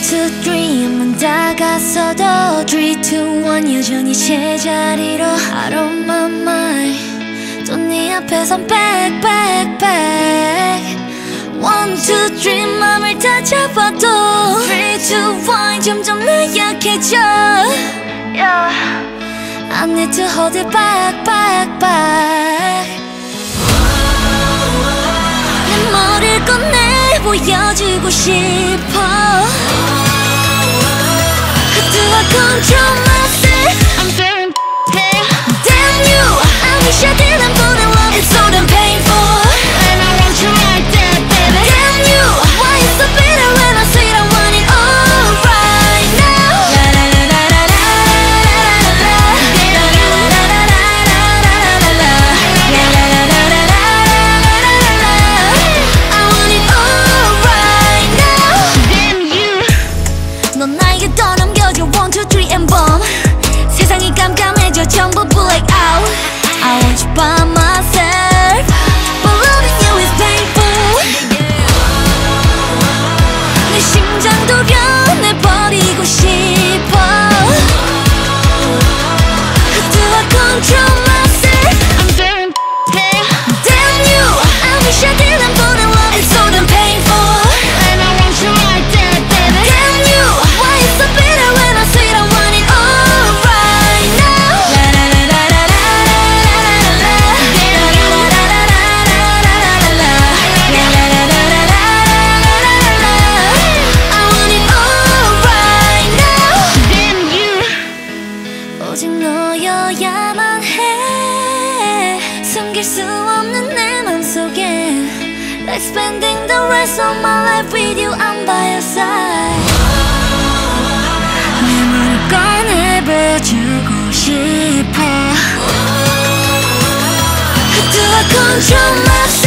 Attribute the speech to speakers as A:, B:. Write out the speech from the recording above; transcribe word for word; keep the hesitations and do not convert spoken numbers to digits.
A: two, three만 다가서도 three, two, one 여전히 제자리로 Out of my mind 또 네 앞에선 back, back, back one, two, three 맘을 다 잡아도 three, two, one 점점 나 약해져 yeah. I need to hold it back, back, back 내 머리를 꺼내 보여주고 싶어 Do I control myself? I'm feeling damn you I wish I didn't fall in love It's so damn painful And I want you like that baby Damn you Why you so bitter when I say I want it all right now La la la la la la la la la Damn you La la la la la la la La la la la la la la la I want it all right now Damn you 넌 나에게 떠넘겨줘 one, two, three and bomb 세상이 깜깜해져 전부 black out I want you by myself But loving you is painful 내 심장도 변해버리고 싶어 Do I control myself? I'm feeling damn you I wish I didn't fall in love It's so damn painful And I want you like that baby Damn you Why you so bitter when I say I want it all right now La la la la la la la la la Damn you La la la la la la la la La la la la la la la la I want it all right now Damn you 오직 너여야만 해 숨길 수 없는 내 맘속에 Like spending the rest of my life with you I'm by your side 내 맘을 꺼내봐주고 싶어 Do I control myself?